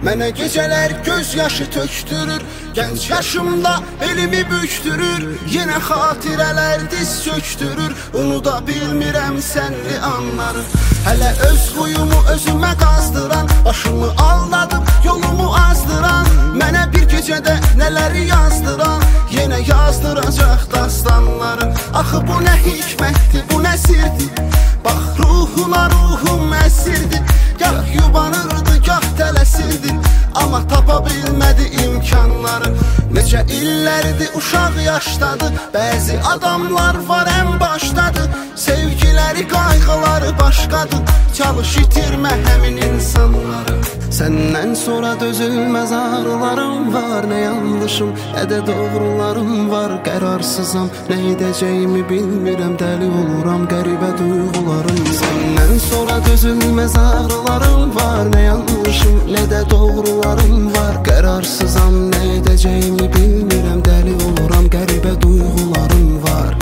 Mənə gecələr göz yaşı tökdürür, gənc yaşımda elimi büktürür, yenə xatirələr diz çöktürür, unuda bilmirəm sənli anları. Hələ öz huyumu özümə qazdıran, başımı aldadıb yolumu azdıran, mənə bir gecədə nələri yazdıran, yenə yazdıracaq dastanları. Axı bu nə hikmətdir, bu nə sirdir, bax ruhuna ruhum əsirdir, gah yubanırdı, gah tələsirdi, amma tapa bilmədi imkanları. Necə illərdir uşaq yaşdadır, bəzi adamlar var ən başdadır, sevgiləri qayğıları başqadır, çalış itirmə həmin insanları. Səndən sonra dözülməz ağrılarım var, nə yanlışım, nə də doğrularım var. Qərarsızam, nə edəcəyimi bilmirəm, dəli oluram, qəribə duyğularım. Səndən sonra dözülməz ağrılarım var, nə yanlışım, nə də doğrularım var. Qərarsızam, nə edəcəyimi bilmirəm, dəli oluram, qəribə duyğularım var.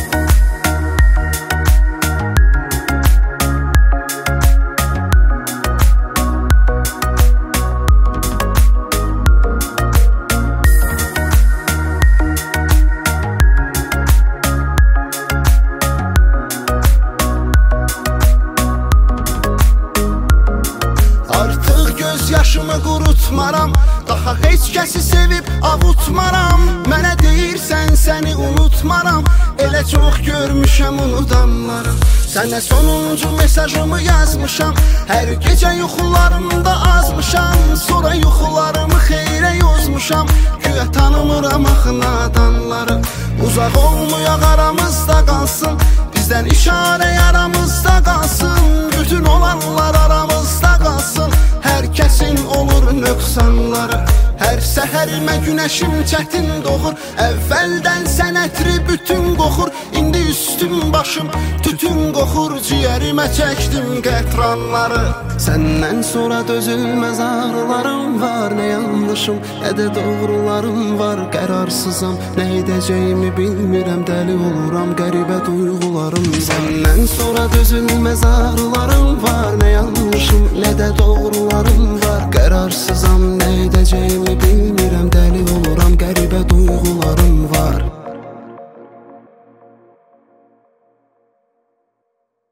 Yaşımı qurutmaram, daha heç kəsi sevib avutmaram. Mənə deyirsən səni unutmaram, elə çox görmüşəm unudanları. Sənə sonuncu mesajımı yazmışam, hər gecə yuxularımda azmışam, sonra yuxularımı xeyrə yozmuşam, güya tanımıram axı nadanları. Uzaq olmayaq aramızda qalsın, bizdən işarə yaramızda qalsın, bütün olanlar aramızda qalsın. Hər kəsin olur nöqsanları, hər səhərimə günəşim çətin doğur, əvvəldən sənətri bütün qoxur, indi üstüm başım tütün qoxur, ciyərimə çəkdim qətranları. Səndən sonra dözülməz ağrılarım var, nə yanlışım, nə də doğrularım var. Qərarsızam, nə edəcəyimi bilmirəm, dəli oluram, qəribə duyğularım. Səndən sonra dözülməz ağrılarım var,